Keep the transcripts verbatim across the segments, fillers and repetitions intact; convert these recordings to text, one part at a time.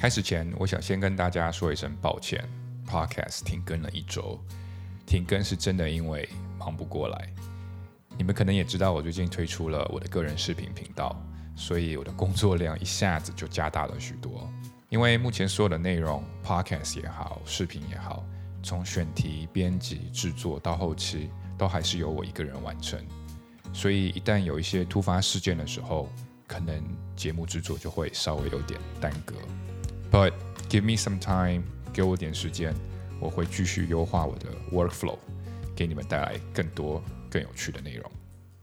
开始前，我想先跟大家说一声抱歉 ，Podcast 停更了一周，停更是真的因为忙不过来。你们可能也知道，我最近推出了我的个人视频频道，所以我的工作量一下子就加大了许多。因为目前所有的内容 ，Podcast 也好，视频也好，从选题、编辑、制作到后期，都还是由我一个人完成。所以一旦有一些突发事件的时候，可能节目制作就会稍微有点耽搁。But give me some time， 给我点时间，我会继续优化我的 workflow， 给你们带来更多更有趣的内容。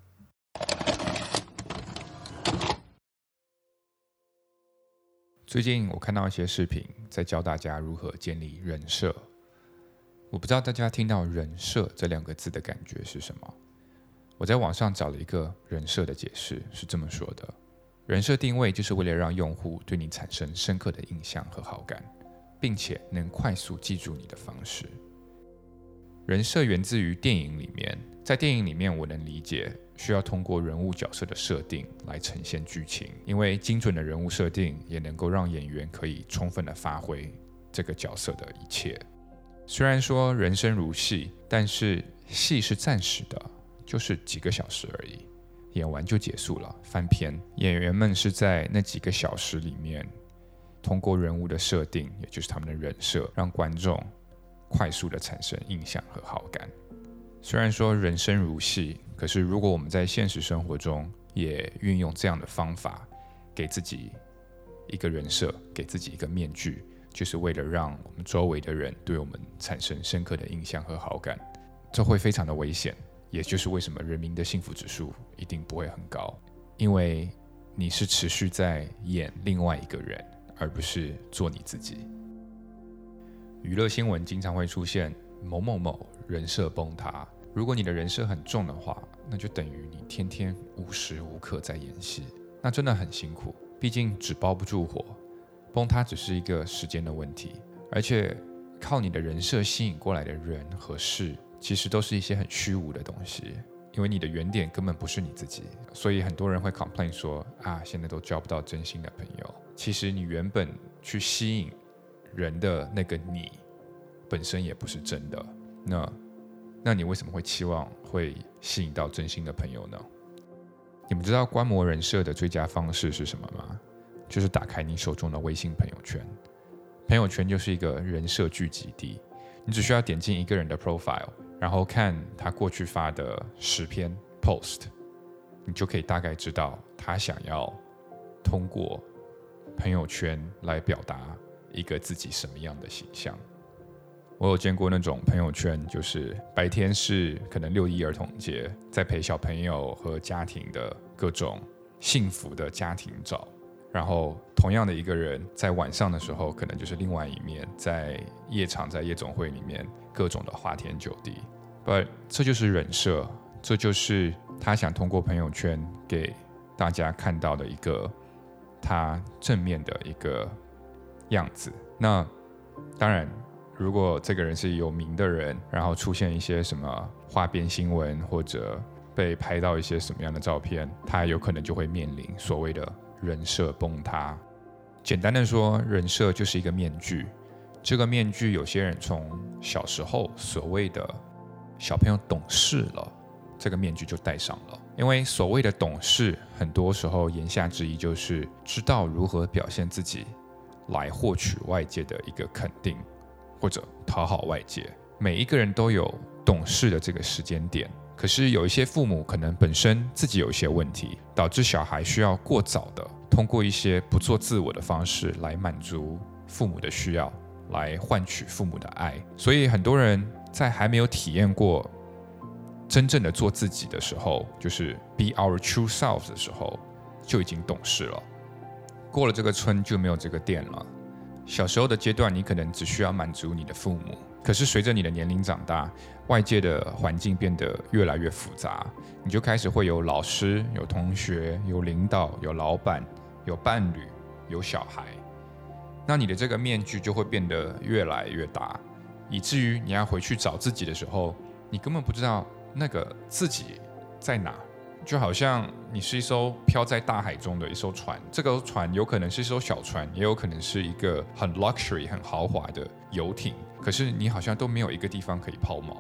最近我看到一些视频，在教大家如何建立人设。我不知道大家听到人设这两个字的感觉是什么。我在网上找了一个人设的解释，是这么说的：人设定位就是为了让用户对你产生深刻的印象和好感，并且能快速记住你的方式。人设源自于电影里面，在电影里面我能理解需要通过人物角色的设定来呈现剧情，因为精准的人物设定也能够让演员可以充分的发挥这个角色的一切。虽然说人生如戏，但是戏是暂时的，就是几个小时而已，演完就结束了，翻篇。演员们是在那几个小时里面，通过人物的设定，也就是他们的人设，让观众快速的产生印象和好感。虽然说人生如戏，可是如果我们在现实生活中也运用这样的方法，给自己一个人设，给自己一个面具，就是为了让我们周围的人对我们产生深刻的印象和好感，这会非常的危险。也就是为什么人民的幸福指数一定不会很高，因为你是持续在演另外一个人，而不是做你自己。娱乐新闻经常会出现某某某人设崩塌，如果你的人设很重的话，那就等于你天天无时无刻在演戏，那真的很辛苦。毕竟纸包不住火，崩塌只是一个时间的问题，而且靠你的人设吸引过来的人和事，其实都是一些很虚无的东西，因为你的原点根本不是你自己，所以很多人会 complain 说啊，现在都交不到真心的朋友。其实你原本去吸引人的那个你，本身也不是真的。那那你为什么会期望会吸引到真心的朋友呢？你们知道观摩人设的最佳方式是什么吗？就是打开你手中的微信朋友圈。朋友圈就是一个人设聚集地，你只需要点进一个人的 profile，然后看他过去发的十篇 post， 你就可以大概知道他想要通过朋友圈来表达一个自己什么样的形象。我有见过那种朋友圈，就是白天是可能六一儿童节，在陪小朋友和家庭的各种幸福的家庭照，然后同样的一个人在晚上的时候可能就是另外一面，在夜场在夜总会里面各种的花天酒地。But 这就是人设，这就是他想通过朋友圈给大家看到的一个他正面的一个样子。那当然如果这个人是有名的人，然后出现一些什么花边新闻，或者被拍到一些什么样的照片，他有可能就会面临所谓的人设崩塌。简单的说，人设就是一个面具，这个面具有些人从小时候所谓的小朋友懂事了，这个面具就戴上了。因为所谓的懂事，很多时候言下之意就是知道如何表现自己来获取外界的一个肯定，或者讨好外界。每一个人都有懂事的这个时间点，可是有一些父母可能本身自己有一些问题，导致小孩需要过早的通过一些不做自我的方式来满足父母的需要，来换取父母的爱。所以很多人在还没有体验过真正的做自己的时候，就是 be our true selves 的时候，就已经懂事了。过了这个村就没有这个店了。小时候的阶段，你可能只需要满足你的父母，可是随着你的年龄长大，外界的环境变得越来越复杂，你就开始会有老师、有同学、有领导、有老板、有伴侣、有小孩。那你的这个面具就会变得越来越大，以至于你要回去找自己的时候，你根本不知道那个自己在哪， 就好像你是一艘漂在大海中的一艘船，这个船有可能是一艘小船，也有可能是一个很 luxury 很豪华的游艇，可是你好像都没有一个地方可以抛锚。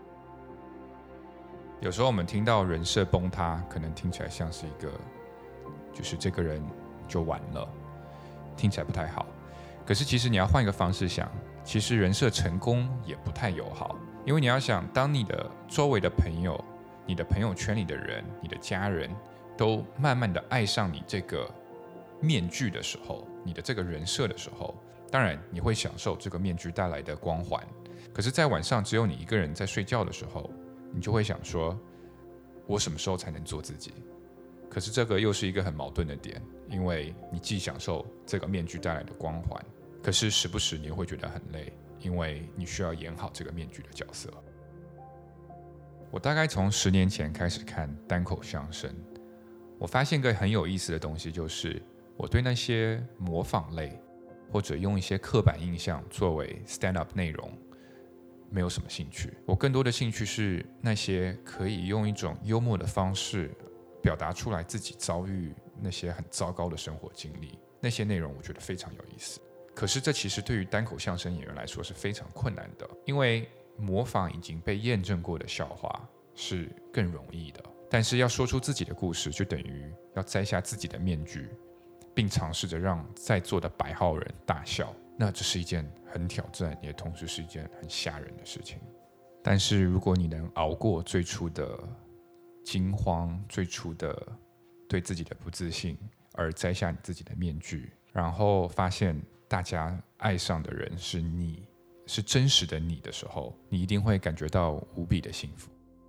有时候我们听到人设崩塌，可能听起来像是一个就是这个人就完了，听起来不太好。可是其实你要换一个方式想，其实人设成功也不太友好，因为你要想，当你的周围的朋友、你的朋友圈里的人、你的家人都慢慢的爱上你这个面具的时候，你的这个人设的时候，当然你会享受这个面具带来的光环。可是在晚上只有你一个人在睡觉的时候，你就会想说，我什么时候才能做自己？可是这个又是一个很矛盾的点，因为你既享受这个面具带来的光环，可是时不时你会觉得很累，因为你需要演好这个面具的角色。我大概从十年前开始看单口相声，我发现个很有意思的东西，就是我对那些模仿类或者用一些刻板印象作为 stand up 内容没有什么兴趣。我更多的兴趣是那些可以用一种幽默的方式表达出来自己遭遇那些很糟糕的生活经历，那些内容我觉得非常有意思。可是这其实对于单口相声演员来说是非常困难的，因为模仿已经被验证过的笑话是更容易的，但是要说出自己的故事，就等于要摘下自己的面具，并尝试着让在座的百号人大笑。那这是一件很挑战，也同时是一件很吓人的事情。但是如果你能熬过最初的惊慌，最初的对自己的不自信，而摘下你自己的面具，然后发现大家爱上的人是你，是真实的你的时候，你一定会感觉到无比的幸福。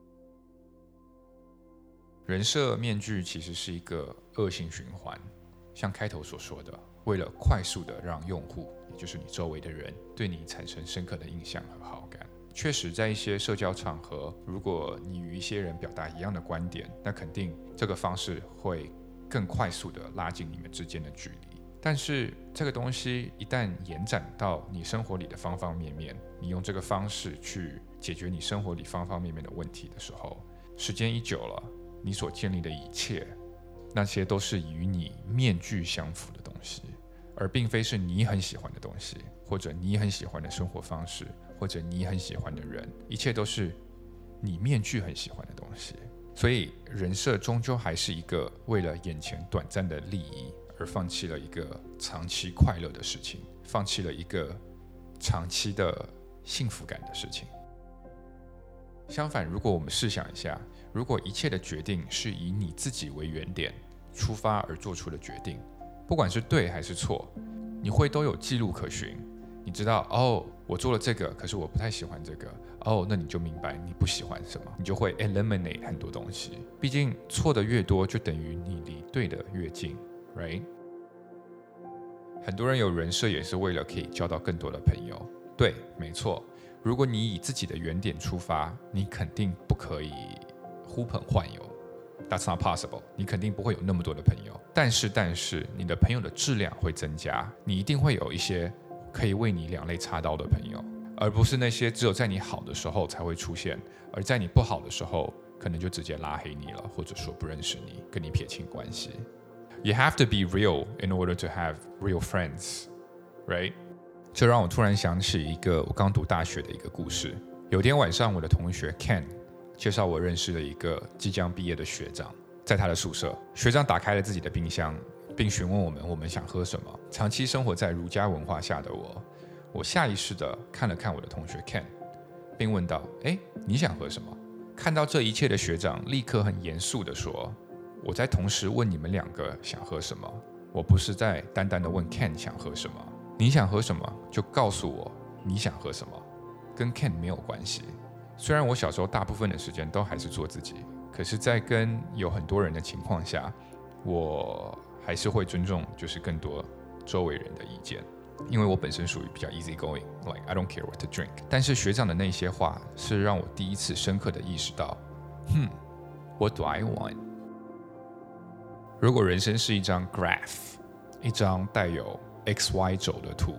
人设面具其实是一个恶性循环，像开头所说的，为了快速的让用户，也就是你周围的人，对你产生深刻的印象和好感。确实在一些社交场合，如果你与一些人表达一样的观点，那肯定这个方式会更快速的拉近你们之间的距离。但是这个东西一旦延展到你生活里的方方面面，你用这个方式去解决你生活里方方面面的问题的时候，时间一久了，你所建立的一切，那些都是与你面具相符的东西，而并非是你很喜欢的东西，或者你很喜欢的生活方式，或者你很喜欢的人，一切都是你面具很喜欢的东西。所以人设终究还是一个为了眼前短暂的利益而放弃了一个长期快乐的事情，放弃了一个长期的幸福感的事情。相反，如果我们试想一下，如果一切的决定是以你自己为原点出发而做出的决定，不管是对还是错，你会都有记录可循。你知道，哦，我做了这个，可是我不太喜欢这个，哦，那你就明白你不喜欢什么，你就会 eliminate 很多东西。毕竟错的越多，就等于你离对的越近 ，right？ 很多人有人设也是为了可以交到更多的朋友，对，没错。如果你以自己的原点出发，你肯定不可以呼朋唤友 ，That's not possible。你肯定不会有那么多的朋友。但是，但是你的朋友的质量会增加，你一定会有一些可以为你两肋插刀的朋友，而不是那些只有在你好的时候才会出现，而在你不好的时候，可能就直接拉黑你了，或者说不认识你，跟你撇清关系。You have to be real in order to have real friends, right? 这让我突然想起一个我刚读大学的一个故事。有天晚上，我的同学 Ken 介绍我认识了一个即将毕业的学长，在他的宿舍，学长打开了自己的冰箱，并询问我们我们想喝什么。长期生活在儒家文化下的我，我下意识地看了看我的同学 Ken， 并问道：哎，你想喝什么？看到这一切的学长立刻很严肃地说：我在同时问你们两个想喝什么，我不是在单单地问 Ken 想喝什么。你想喝什么就告诉我你想喝什么，跟 Ken 没有关系。虽然我小时候大部分的时间都还是做自己，可是在跟有很多人的情况下，我还是会尊重就是更多周围人的意见，因为我本身属于比较 easy going， like I don't care what to drink。 但是学长的那些话是让我第一次深刻的意识到，hmm, what do I want？ 如果人生是一张 graph， 一张带有 X Y 轴的图，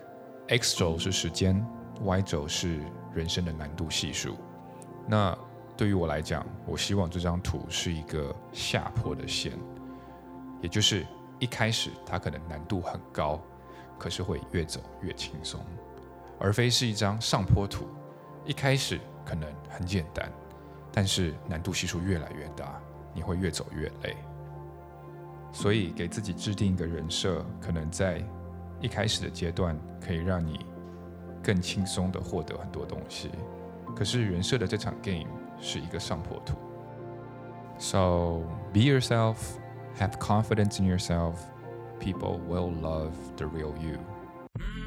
X 轴是时间， Y 轴是人生的难度系数，那对于我来讲，我希望这张图是一个下坡的线，也就是一开始它可能难度很高，可是会越走越轻松，而非是一张上坡图，一开始可能很简单，但是难度系数越来越大，你会越走越累。所以给自己制定一个人设，可能在一开始的阶段可以让你更轻松地获得很多东西，可是人设的这场 game 是一个上坡图。 So be yourself, have confidence in yourself, people will love the real you.